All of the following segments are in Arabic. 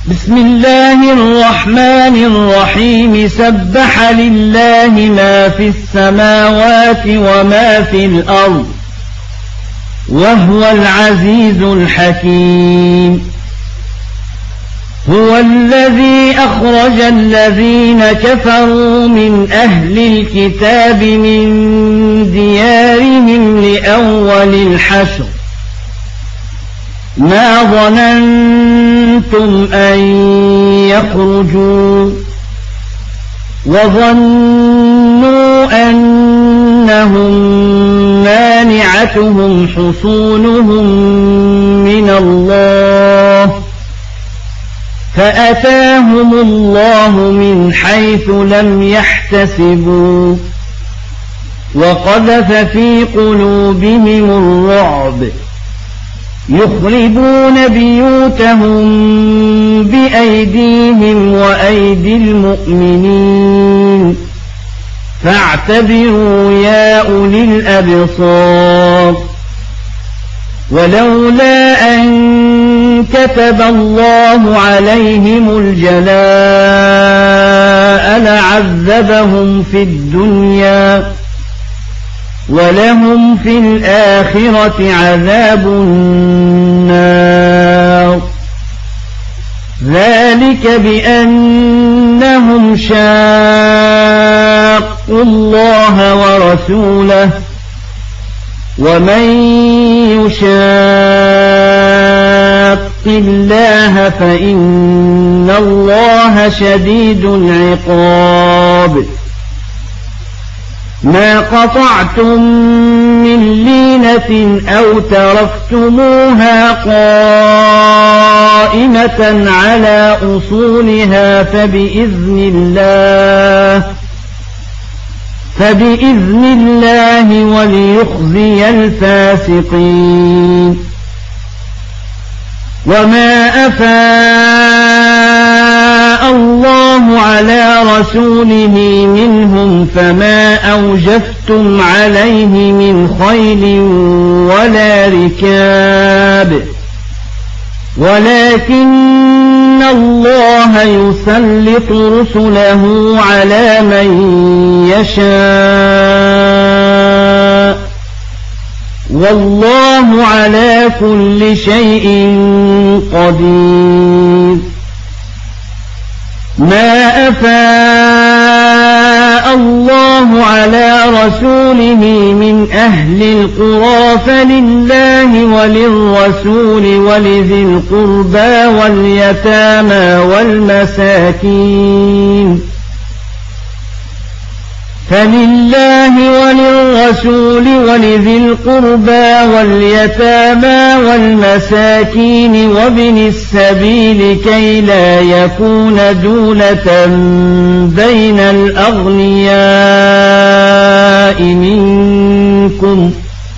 بسم الله الرحمن الرحيم سبح لله ما في السماوات وما في الأرض وهو العزيز الحكيم هو الذي أخرج الذين كفروا من أهل الكتاب من ديارهم لأول الحشر ما ظننتم أن يخرجوا وظنوا أنهم مانعتهم حصونهم من الله فأتاهم الله من حيث لم يحتسبوا وقذف في قلوبهم الرعب يخربون بيوتهم بأيديهم وأيدي المؤمنين فاعتبروا يا أولي الأبصار ولولا أن كتب الله عليهم الجلاء لعذبهم في الدنيا ولهم في الآخرة عذاب النار ذلك بأنهم شاقوا الله ورسوله ومن يشاق الله فإن الله شديد العقاب ما قطعتم من لينة أو تركتموها قائمة على أصولها فبإذن الله وليخزي الفاسقين وما أفاء الله على رسوله منهم فما أوجفتم عليه من خيل ولا ركاب ولكن الله يسلط رسله على من يشاء والله على كل شيء قدير ما أفاء الله على رسوله من أهل القرى فلله وللرسول ولذي القربى واليتامى والمساكين فلله وللرسول ولذي القربى واليتامى والمساكين وابن السبيل كي لا يكون دولة بين الأغنياء منكم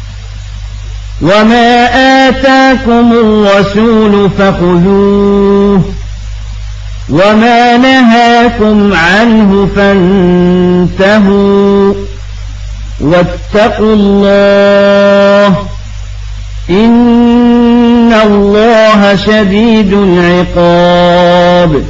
وما آتاكم الرسول فخذوه وما نهاكم عنه فانتهوا واتقوا الله إن الله شديد العقاب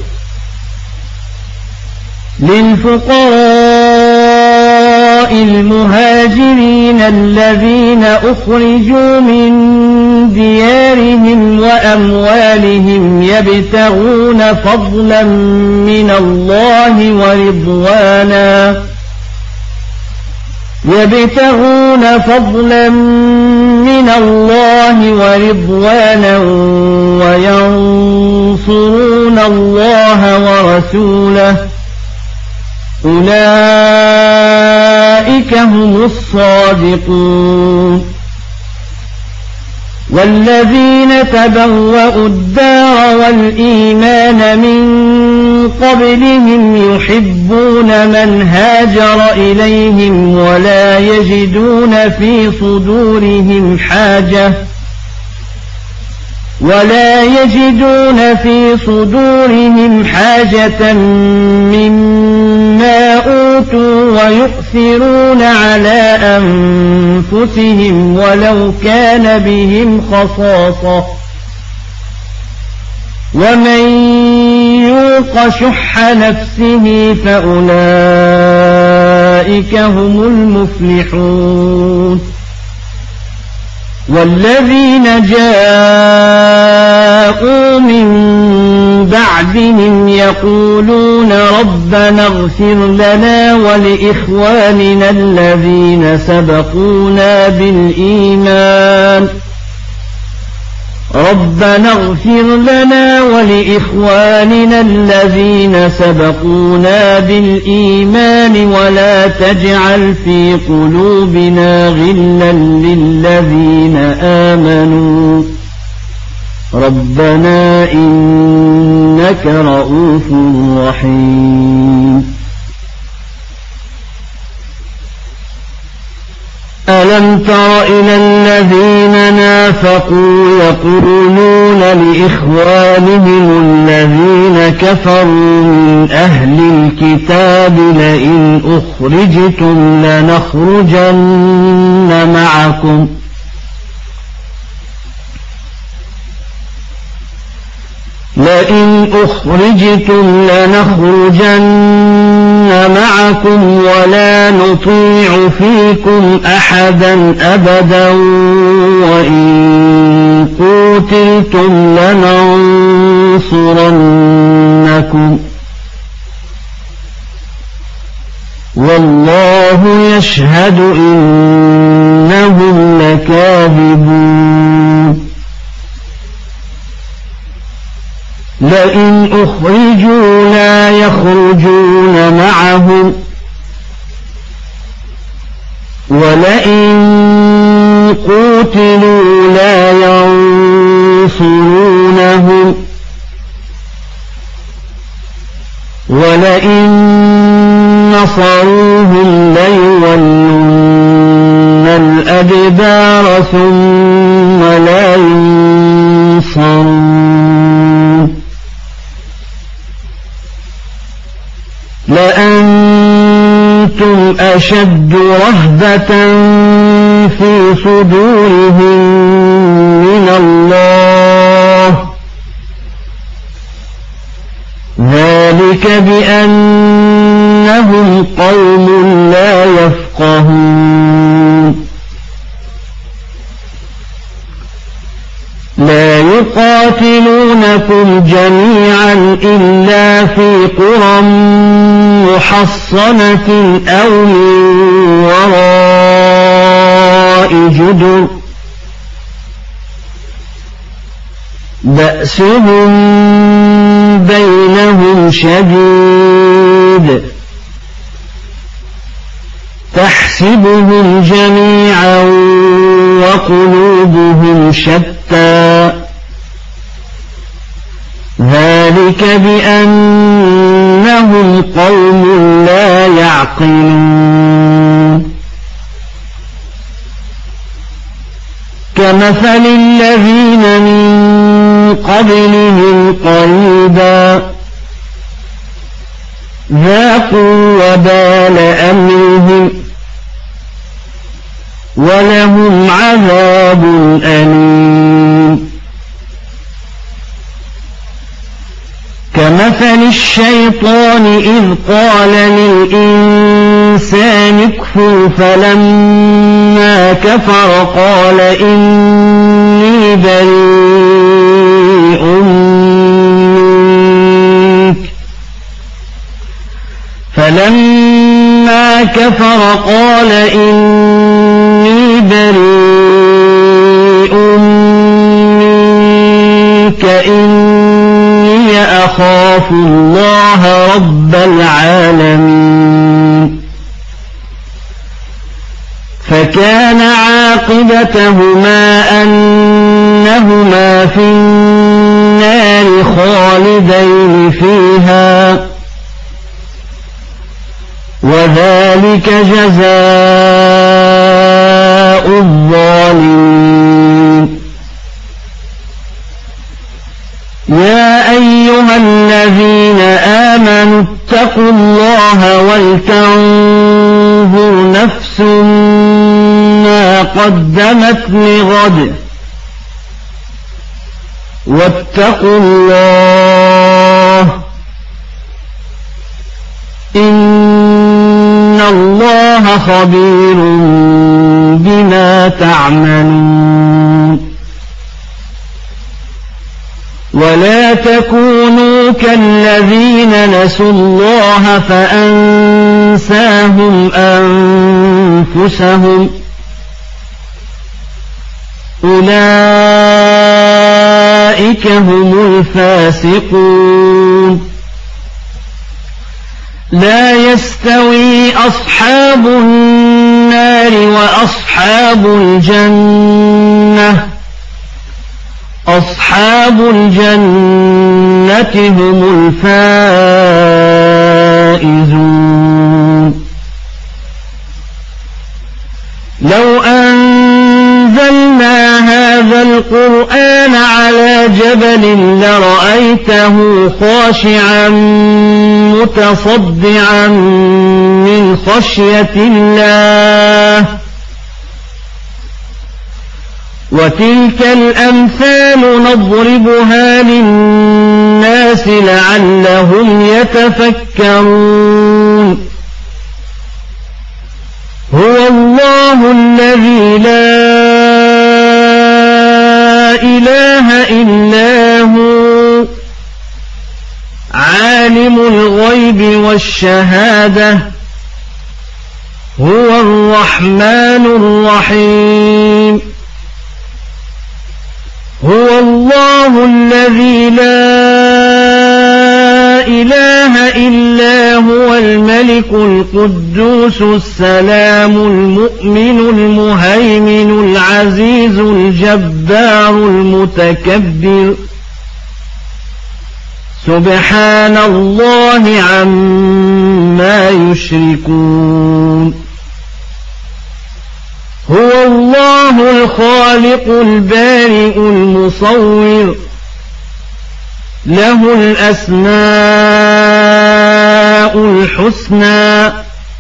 للفقراء المهاجرين الذين أخرجوا من ديارهم وأموالهم يبتغون فضلا من الله ورضوانا وينصرون الله ورسوله أولئك هم الصادقون والذين تبوأوا الدار والإيمان من قبلهم يحبون من هاجر إليهم ولا يجدون في صدورهم حاجة مما أوتوا ويؤثرون على أنفسهم ولو كان بهم خصاصة ومن يوق شح نفسه فأولئك هم المفلحون والذين جاءوا من بعدهم يقولون ربنا اغفر لنا ولإخواننا الذين سبقونا بالإيمان ربنا اغفر لنا ولإخواننا الذين سبقونا بالإيمان ولا تجعل في قلوبنا غلا للذين آمنوا ربنا إنك رؤوف رحيم ألم تر إلى الذين نافقوا يقولون لإخوانهم الذين كفروا من أهل الكتاب لئن أخرجتم لنخرجن معكم ولا نطيع فيكم أحدا أبدا وإن قوتلتم لننصرنكم والله يشهد إنهم لكاذبون لئن أخرجوا لا يخرجون معهم ولئن قوتلوا لا ينصرونهم ولئن نصروهم ليولن الأدبار ثم لا ينصرون لأنتم أشد رهبة في صدورهم من الله ذلك بأنهم قوم لا يفقهون لا يقاتلونكم جميعا إلا في قرى محصنة أو من وراء جدر بأسهم بينهم شديد تحسبهم جميعا وقلوبهم شتى ذلك بأنهم قوم لا يعقلون كمثل الذين من قبلهم قريبا ذاقوا وبال أمرهم ولهم عذاب أليم كمثل الشيطان إذ قال للإنسان اكفر فلما كفر قال إني بريء منك فلما كفر قال إني بريء منك إني أخاف الله رب العالمين فكان عاقبتهما أنهما في النار خالدين فيها وذلك جزاء الظالمين يا أيها الذين آمنوا اتقوا الله ولتنظر نفس ما قدمت لغد واتقوا الله خبير بما تعملون ولا تكونوا كالذين نسوا الله فأنساهم أنفسهم أولئك هم الفاسقون لا يستوي أصحاب النار وأصحاب الجنة أصحاب الجنة هم الفائزون لو أنزلنا هذا القرآن على جبل لرأيته خاشعا متصدعا من خشية الله وتلك الأمثال نضربها للناس لعلهم يتفكرون هو الله الذي لا إله إلا هو عالم الغيب والشهادة هو الرحمن الرحيم هو الله الذي لا إله إلا هو الملك القدوس السلام المؤمن المهيمن العزيز الجبار المتكبر سبحان الله عما يشركون هو الله الخالق البارئ المصور له الأسماء الحسنى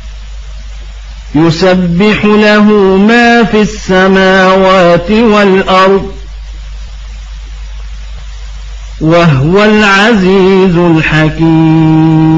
يسبح له ما في السماوات والأرض وهو العزيز الحكيم